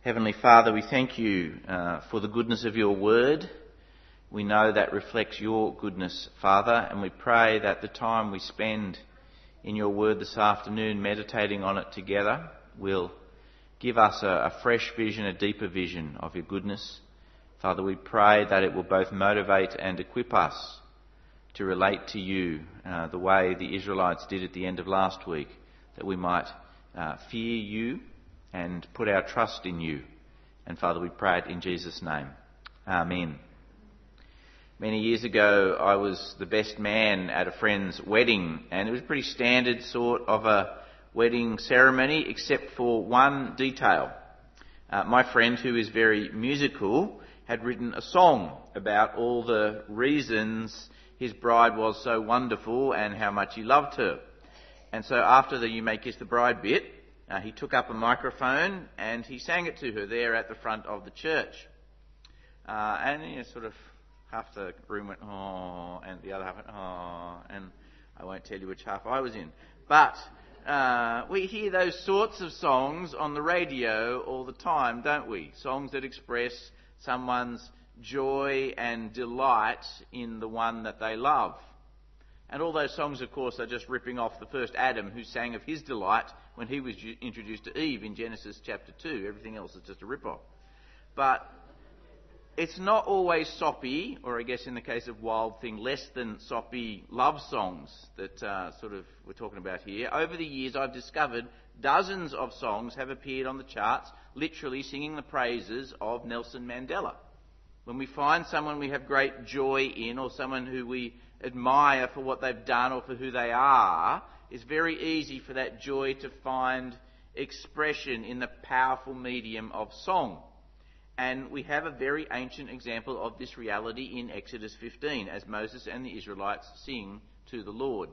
Heavenly Father, we thank you for the goodness of your word. We know that reflects your goodness, Father, and we pray that the time we spend in your word this afternoon, meditating on it together, will give us a fresh vision, a deeper vision of your goodness. Father, we pray that it will both motivate and equip us to relate to you the way the Israelites did at the end of last week, that we might fear you and put our trust in you. And Father, we pray it in Jesus' name. Amen. Many years ago, I was the best man at a friend's wedding, and it was a pretty standard sort of a wedding ceremony, except for one detail. My friend, who is very musical, had written a song about all the reasons his bride was so wonderful and how much he loved her. And so after the "You May Kiss the Bride" bit, he took up a microphone and he sang it to her there at the front of the church. And sort of half the room went, "Oh," and the other half went, "Oh," and I won't tell you which half I was in. But we hear those sorts of songs on the radio all the time, don't we? Songs that express someone's joy and delight in the one that they love. And all those songs, of course, are just ripping off the first Adam, who sang of his delight when he was introduced to Eve in Genesis chapter 2. Everything else is just a rip-off. But it's not always soppy, or I guess in the case of Wild Thing, less than soppy love songs that we're talking about here. Over the years, I've discovered dozens of songs have appeared on the charts, literally singing the praises of Nelson Mandela. When we find someone we have great joy in, or someone who we admire for what they've done or for who they are, it's very easy for that joy to find expression in the powerful medium of song. And we have a very ancient example of this reality in Exodus 15, as Moses and the Israelites sing to the Lord.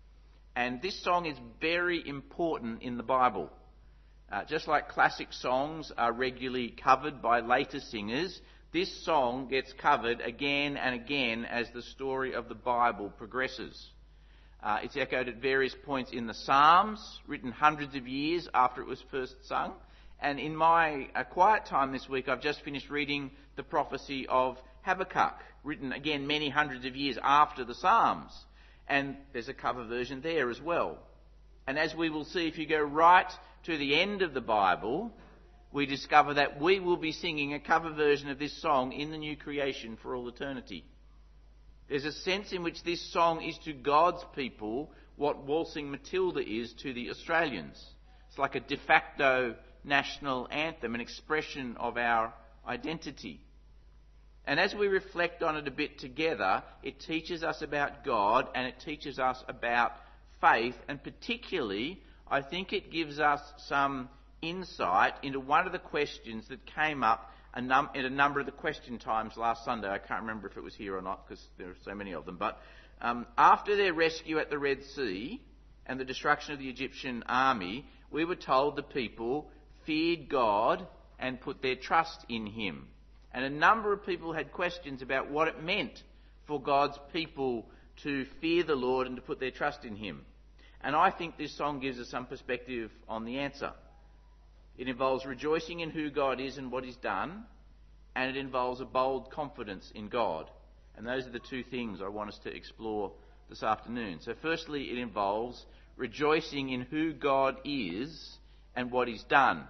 And this song is very important in the Bible. Just like classic songs are regularly covered by later singers, this song gets covered again and again as the story of the Bible progresses. It's echoed at various points in the Psalms, written hundreds of years after it was first sung. And in my quiet time this week, I've just finished reading the prophecy of Habakkuk, written again many hundreds of years after the Psalms. And there's a cover version there as well. And as we will see, if you go right to the end of the Bible, we discover that we will be singing a cover version of this song in the new creation for all eternity. There's a sense in which this song is to God's people what Waltzing Matilda is to the Australians. It's like a de facto national anthem, an expression of our identity. And as we reflect on it a bit together, it teaches us about God and it teaches us about faith, and particularly, I think it gives us some insight into one of the questions that came up in a number of the question times last Sunday. I can't remember if it was here or not because there are so many of them. But after their rescue at the Red Sea and the destruction of the Egyptian army, we were told the people feared God and put their trust in him. And a number of people had questions about what it meant for God's people to fear the Lord and to put their trust in him. And I think this song gives us some perspective on the answer. It involves rejoicing in who God is and what he's done, and it involves a bold confidence in God. And those are the two things I want us to explore this afternoon. So firstly, it involves rejoicing in who God is and what he's done.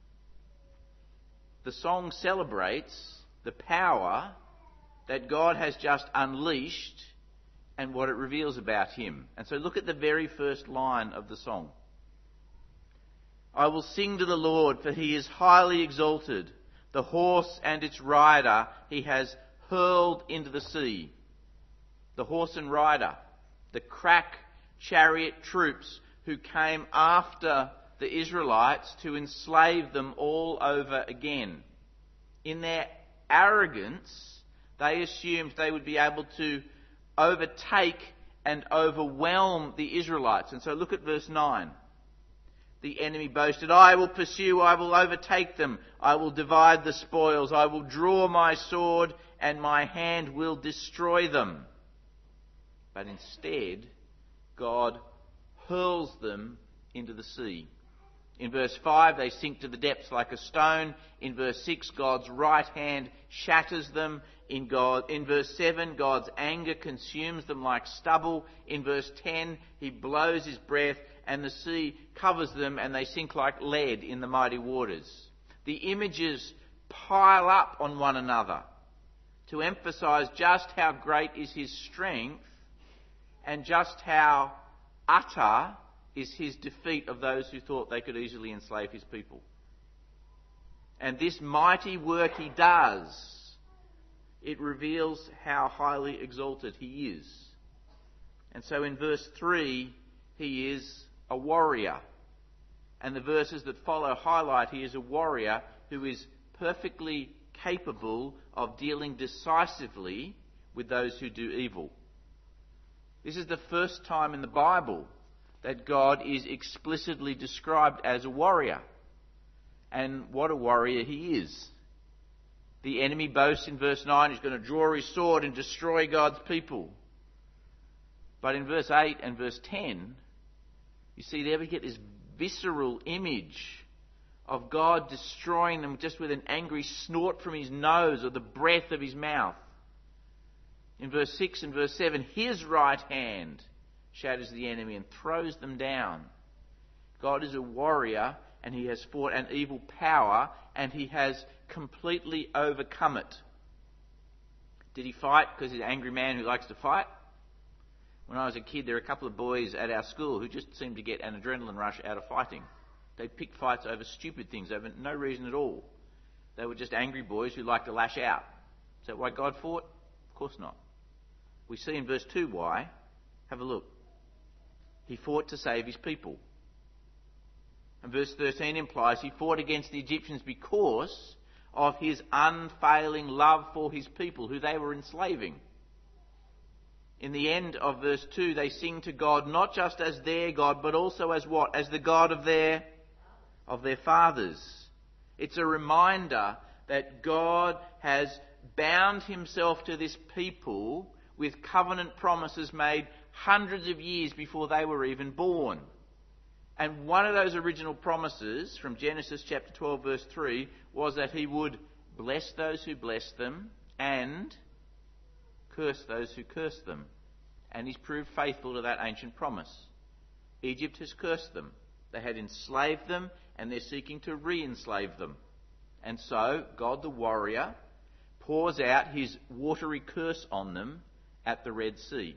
The song celebrates the power that God has just unleashed and what it reveals about him. And so look at the very first line of the song. I will sing to the Lord, for he is highly exalted. The horse and its rider he has hurled into the sea. The horse and rider, the crack chariot troops who came after the Israelites to enslave them all over again. In their arrogance, they assumed they would be able to overtake and overwhelm the Israelites. And so look at verse 9. The enemy boasted, I will pursue, I will overtake them, I will divide the spoils, I will draw my sword, and my hand will destroy them. But instead, God hurls them into the sea. In verse 5, they sink to the depths like a stone. In verse 6, God's right hand shatters them. In verse 7, God's anger consumes them like stubble. In verse 10, he blows his breath and the sea covers them and they sink like lead in the mighty waters. The images pile up on one another to emphasise just how great is his strength and just how utter is his defeat of those who thought they could easily enslave his people. And this mighty work he does, it reveals how highly exalted he is. And so in verse 3, he is a warrior. And the verses that follow highlight he is a warrior who is perfectly capable of dealing decisively with those who do evil. This is the first time in the Bible that God is explicitly described as a warrior. And what a warrior he is. The enemy boasts in verse 9 he's going to draw his sword and destroy God's people. But in verse 8 and verse 10, you see there we get this visceral image of God destroying them just with an angry snort from his nose or the breath of his mouth. In verse 6 and verse 7, his right hand shatters the enemy and throws them down. God is a warrior and he has fought an evil power and he has completely overcome it. Did he fight because he's an angry man who likes to fight? When I was a kid, there were a couple of boys at our school who just seemed to get an adrenaline rush out of fighting. They picked fights over stupid things, over no reason at all. They were just angry boys who liked to lash out. Is that why God fought? Of course not. We see in verse 2 why. Have a look. He fought to save his people. And verse 13 implies he fought against the Egyptians because of his unfailing love for his people, who they were enslaving. In the end of verse 2, they sing to God not just as their God, but also as what? As the God of their fathers. It's a reminder that God has bound himself to this people with covenant promises made hundreds of years before they were even born. And one of those original promises from Genesis chapter 12 verse 3 was that he would bless those who bless them and curse those who curse them. And he's proved faithful to that ancient promise. Egypt has cursed them. They had enslaved them and they're seeking to re-enslave them. And so God the warrior pours out his watery curse on them at the Red Sea.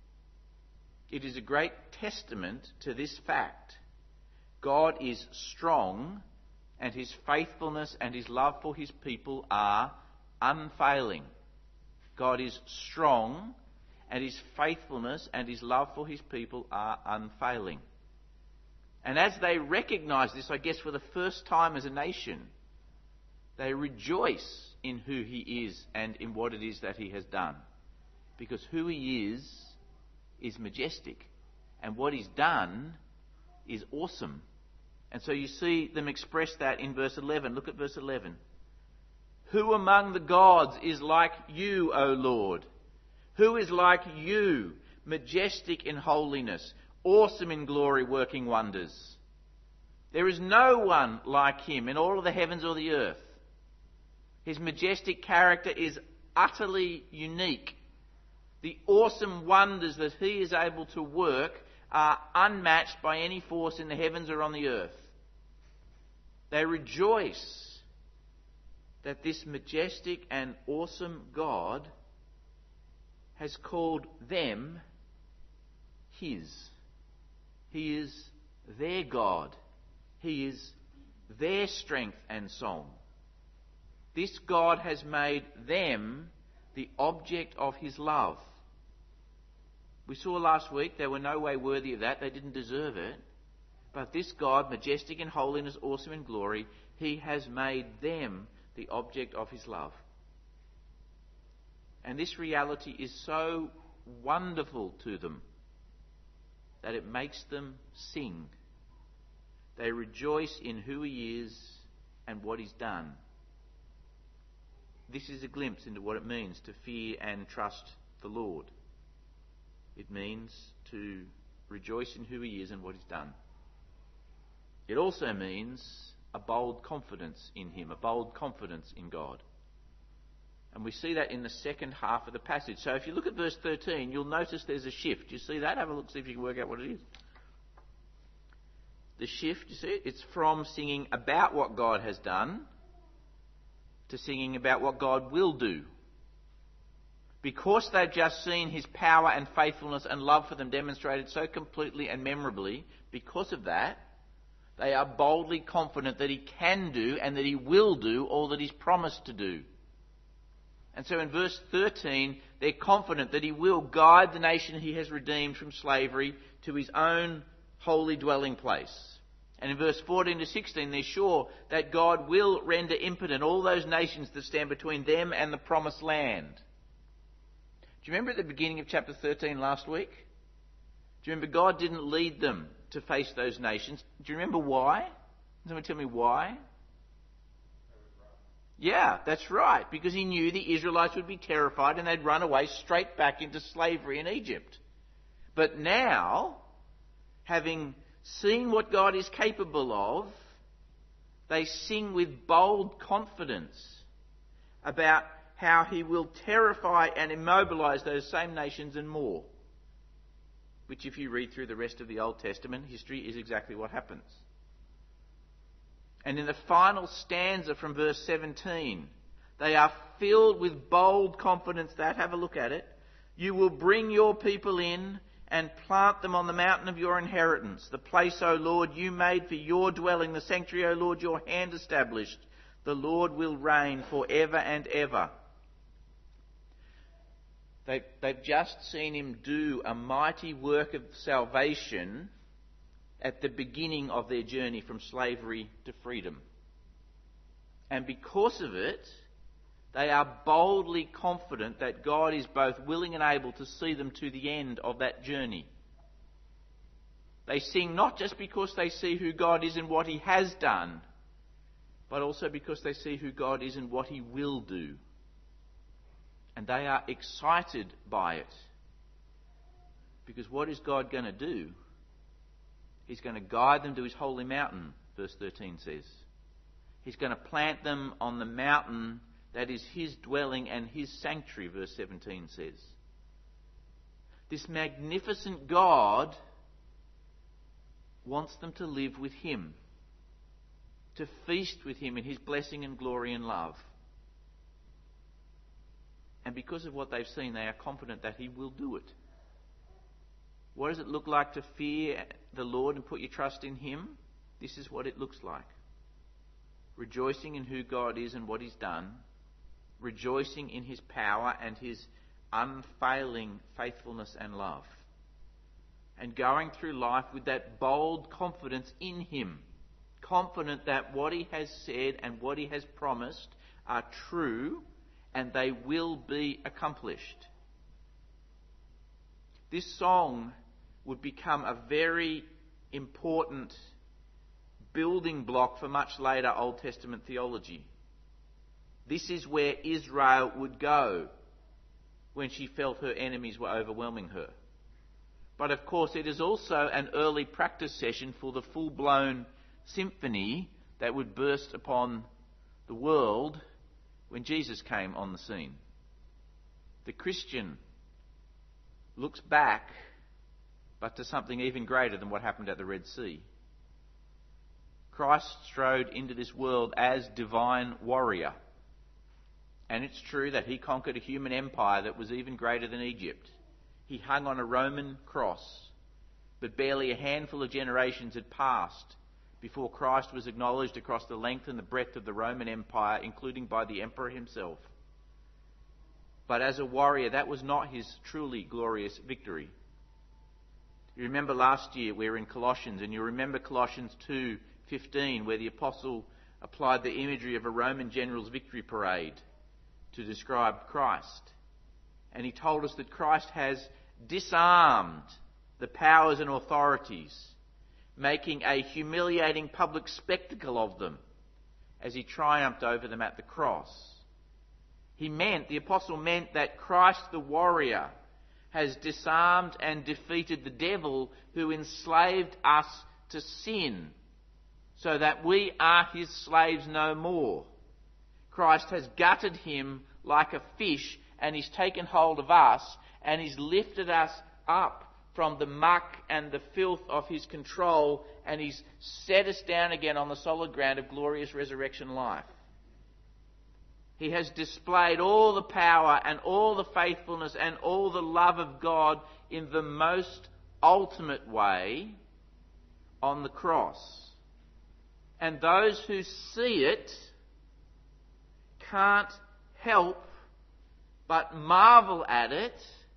It is a great testament to this fact. God is strong and his faithfulness and his love for his people are unfailing. God is strong and his faithfulness and his love for his people are unfailing. And as they recognise this, I guess for the first time as a nation, they rejoice in who he is and in what it is that he has done. Because who he is majestic. And what he's done is awesome. And so you see them express that in verse 11. Look at verse 11. Who among the gods is like you, O Lord? Who is like you, majestic in holiness, awesome in glory, working wonders? There is no one like him in all of the heavens or the earth. His majestic character is utterly unique. The awesome wonders that he is able to work are unmatched by any force in the heavens or on the earth. They rejoice that this majestic and awesome God has called them his. He is their God. He is their strength and song. This God has made them the object of his love. We saw last week they were no way worthy of that. They didn't deserve it. But this God, majestic in holiness, awesome in glory, he has made them the object of his love. And this reality is so wonderful to them that it makes them sing. They rejoice in who he is and what he's done. This is a glimpse into what it means to fear and trust the Lord. It means to rejoice in who he is and what he's done. It also means a bold confidence in him, a bold confidence in God. And we see that in the second half of the passage. So if you look at verse 13, you'll notice there's a shift. You see that? Have a look, see if you can work out what it is. The shift, you see it? It's from singing about what God has done to singing about what God will do. Because they've just seen his power and faithfulness and love for them demonstrated so completely and memorably, because of that, they are boldly confident that he can do and that he will do all that he's promised to do. And so in verse 13, they're confident that he will guide the nation he has redeemed from slavery to his own holy dwelling place. And in verse 14 to 16, they're sure that God will render impotent all those nations that stand between them and the promised land. Do you remember at the beginning of chapter 13 last week? Do you remember God didn't lead them to face those nations? Do you remember why? Can someone tell me why? Yeah, that's right. Because he knew the Israelites would be terrified and they'd run away straight back into slavery in Egypt. But now, having seen what God is capable of, they sing with bold confidence about how he will terrify and immobilize those same nations and more. Which, if you read through the rest of the Old Testament history, is exactly what happens. And in the final stanza from verse 17, they are filled with bold confidence that, have a look at it, you will bring your people in and plant them on the mountain of your inheritance, the place, O Lord, you made for your dwelling, the sanctuary, O Lord, your hand established. The Lord will reign forever and ever. They've just seen him do a mighty work of salvation at the beginning of their journey from slavery to freedom. And because of it, they are boldly confident that God is both willing and able to see them to the end of that journey. They sing not just because they see who God is and what he has done, but also because they see who God is and what he will do. And they are excited by it. Because what is God going to do? He's going to guide them to his holy mountain, verse 13 says. He's going to plant them on the mountain that is his dwelling and his sanctuary, verse 17 says. This magnificent God wants them to live with him, to feast with him in his blessing and glory and love. And because of what they've seen, they are confident that he will do it. What does it look like to fear the Lord and put your trust in him? This is what it looks like. Rejoicing in who God is and what he's done. Rejoicing in his power and his unfailing faithfulness and love. And going through life with that bold confidence in him. Confident that what he has said and what he has promised are true and they will be accomplished. This song would become a very important building block for much later Old Testament theology. This is where Israel would go when she felt her enemies were overwhelming her. But of course it is also an early practice session for the full-blown symphony that would burst upon the world when Jesus came on the scene. The Christian looks back, but to something even greater than what happened at the Red Sea. Christ strode into this world as divine warrior. And it's true that he conquered a human empire that was even greater than Egypt. He hung on a Roman cross, but barely a handful of generations had passed before Christ was acknowledged across the length and the breadth of the Roman Empire, including by the emperor himself. But as a warrior, that was not his truly glorious victory. You remember last year we were in Colossians, and you remember Colossians 2:15, where the apostle applied the imagery of a Roman general's victory parade to describe Christ. And he told us that Christ has disarmed the powers and authorities, making a humiliating public spectacle of them as he triumphed over them at the cross. The apostle meant that Christ the warrior has disarmed and defeated the devil who enslaved us to sin so that we are his slaves no more. Christ has gutted him like a fish, and he's taken hold of us, and he's lifted us up from the muck and the filth of his control, and he's set us down again on the solid ground of glorious resurrection life. He has displayed all the power and all the faithfulness and all the love of God in the most ultimate way on the cross. And those who see it can't help but marvel at it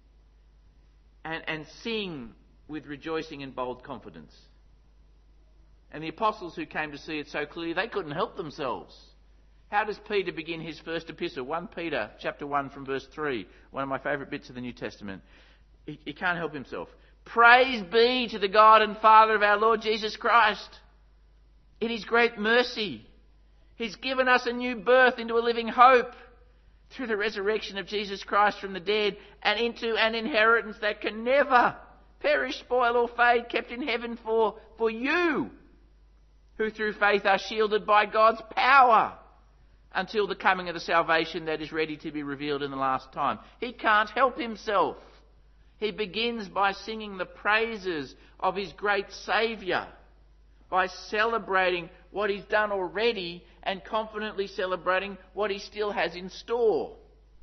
and sing with rejoicing and bold confidence. And the apostles who came to see it so clearly, they couldn't help themselves. How does Peter begin his first epistle? 1 Peter chapter 1 from verse 3, one of my favourite bits of the New Testament. He can't help himself. Praise be to the God and Father of our Lord Jesus Christ. In his great mercy, he's given us a new birth into a living hope through the resurrection of Jesus Christ from the dead, and into an inheritance that can never perish, spoil or fade, kept in heaven for you, who through faith are shielded by God's power until the coming of the salvation that is ready to be revealed in the last time. He can't help himself. He begins by singing the praises of his great Saviour, by celebrating what he's done already and confidently celebrating what he still has in store.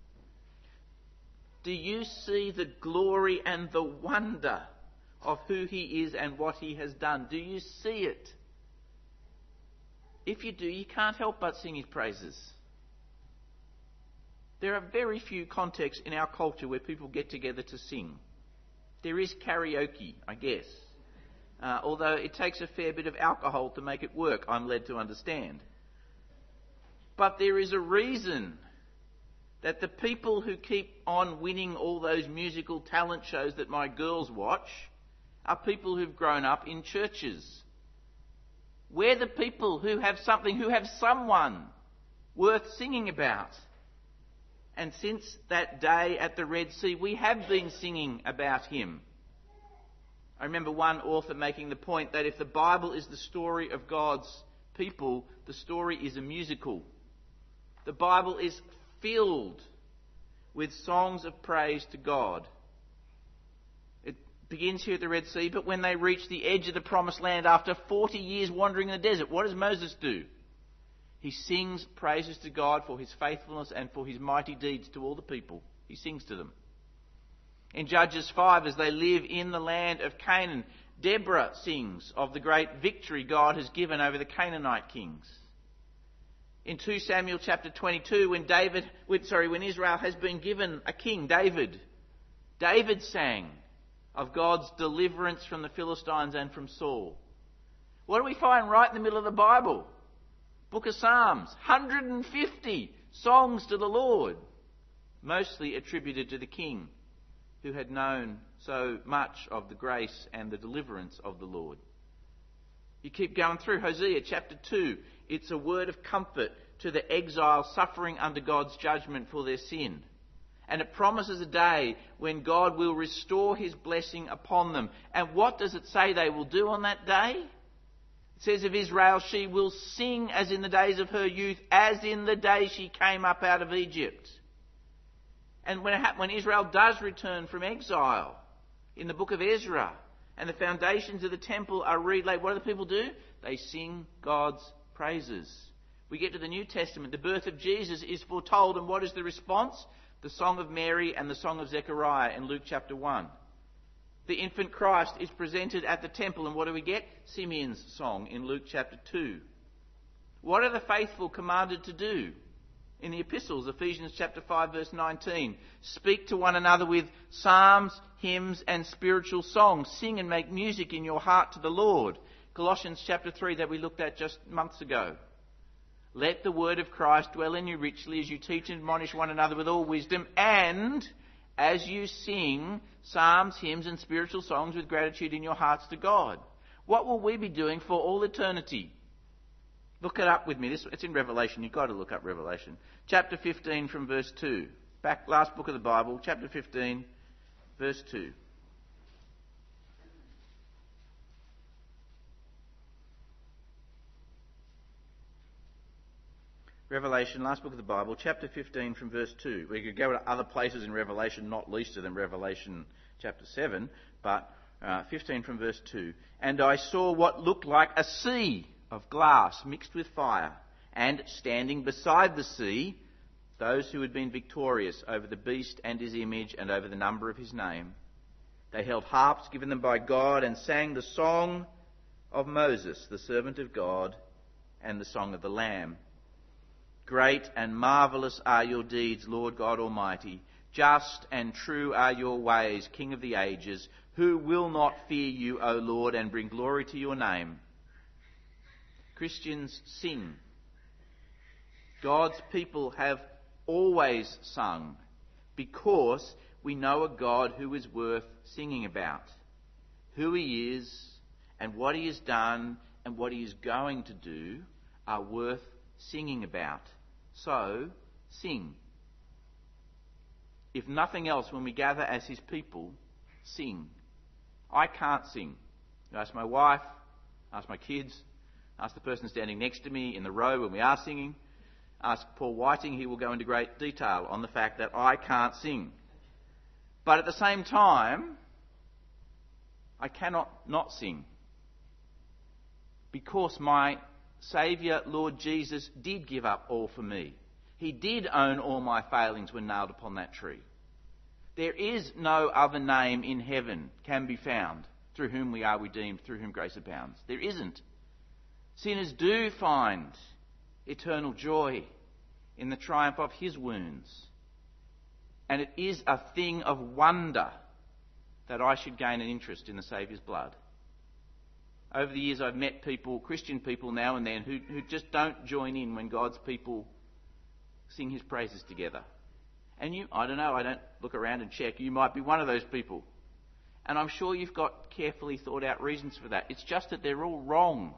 Do you see the glory and the wonder of who he is and what he has done? Do you see it? If you do, you can't help but sing his praises. There are very few contexts in our culture where people get together to sing. There is karaoke, I guess. Although it takes a fair bit of alcohol to make it work, I'm led to understand. But there is a reason that the people who keep on winning all those musical talent shows that my girls watch are people who've grown up in churches. We're the people who have something, who have someone worth singing about. And since that day at the Red Sea, we have been singing about him. I remember one author making the point that if the Bible is the story of God's people, the story is a musical. The Bible is filled with songs of praise to God. It begins here at the Red Sea, but when they reach the edge of the Promised Land after 40 years wandering in the desert, what does Moses do? He sings praises to God for his faithfulness and for his mighty deeds to all the people. He sings to them. In Judges 5, as they live in the land of Canaan, Deborah sings of the great victory God has given over the Canaanite kings. In 2 Samuel chapter 22, when Israel has been given a king, David sang of God's deliverance from the Philistines and from Saul. What do we find right in the middle of the Bible? Book of Psalms, 150 songs to the Lord, mostly attributed to the king who had known so much of the grace and the deliverance of the Lord. You keep going through Hosea chapter 2. It's a word of comfort to the exiles suffering under God's judgment for their sin. And it promises a day when God will restore his blessing upon them. And what does it say they will do on that day? It says of Israel, she will sing as in the days of her youth, as in the day she came up out of Egypt. And when Israel does return from exile, in the book of Ezra, and the foundations of the temple are relaid, what do the people do? They sing God's praises. We get to the New Testament, the birth of Jesus is foretold, and what is the response? The song of Mary and the song of Zechariah in Luke chapter 1. The infant Christ is presented at the temple, and what do we get? Simeon's song in Luke chapter 2. What are the faithful commanded to do? In the epistles, Ephesians chapter 5 verse 19, speak to one another with psalms, hymns and spiritual songs. Sing and make music in your heart to the Lord. Colossians chapter 3 that we looked at just months ago. Let the word of Christ dwell in you richly as you teach and admonish one another with all wisdom, and as you sing psalms, hymns and spiritual songs with gratitude in your hearts to God. What will we be doing for all eternity? Look it up with me. It's in Revelation. You've got to look up Revelation. Chapter 15 from verse 2. Back, last book of the Bible, chapter 15, verse 2. Revelation, last book of the Bible, chapter 15 from verse 2. We could go to other places in Revelation, not least of them Revelation chapter 7, but 15 from verse 2. And I saw what looked like a sea of glass mixed with fire, and standing beside the sea, those who had been victorious over the beast and his image and over the number of his name. They held harps given them by God and sang the song of Moses, the servant of God, and the song of the Lamb. Great and marvellous are your deeds, Lord God Almighty. Just and true are your ways, King of the ages. Who will not fear you, O Lord, and bring glory to your name? Christians, sing. God's people have always sung because we know a God who is worth singing about. Who he is and what he has done and what he is going to do are worth singing about. So, sing. If nothing else, when we gather as his people, sing. I can't sing. You ask my wife, ask my kids, ask the person standing next to me in the row when we are singing, ask Paul Whiting, he will go into great detail on the fact that I can't sing. But at the same time, I cannot not sing. Because my Saviour, Lord Jesus, did give up all for me. He did own all my failings when nailed upon that tree. There is no other name in heaven can be found through whom we are redeemed, through whom grace abounds. There isn't. Sinners do find eternal joy in the triumph of his wounds. And it is a thing of wonder that I should gain an interest in the Saviour's blood. Over the years I've met people, Christian people now and then, who just don't join in when God's people sing his praises together. And I don't know, I don't look around and check. You might be one of those people. And I'm sure you've got carefully thought out reasons for that. It's just that they're all wrong.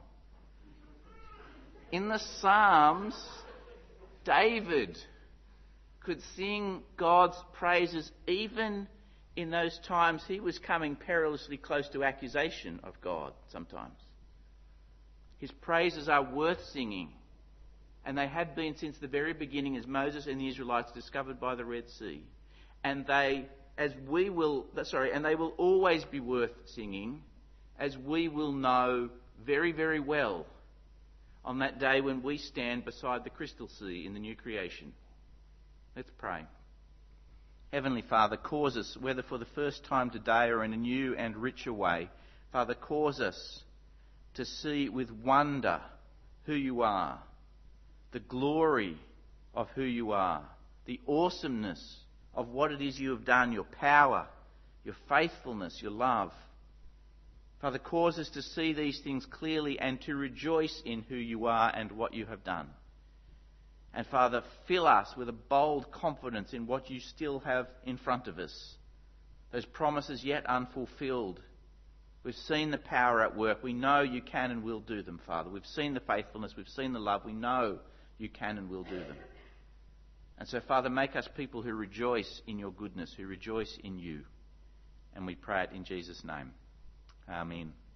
In the Psalms, David could sing God's praises even in those times he was coming perilously close to accusation of God sometimes. His praises are worth singing, and they have been since the very beginning as Moses and the Israelites discovered by the Red Sea. And they will always be worth singing, as we will know very, very well on that day when we stand beside the crystal sea in the new creation. Let's pray. Heavenly Father, cause us, whether for the first time today or in a new and richer way, Father, cause us to see with wonder who you are, the glory of who you are, the awesomeness of what it is you have done, your power, your faithfulness, your love. Father, cause us to see these things clearly and to rejoice in who you are and what you have done. And Father, fill us with a bold confidence in what you still have in front of us. Those promises yet unfulfilled. We've seen the power at work. We know you can and will do them, Father. We've seen the faithfulness. We've seen the love. We know you can and will do them. And so, Father, make us people who rejoice in your goodness, who rejoice in you. And we pray it in Jesus' name. Amen.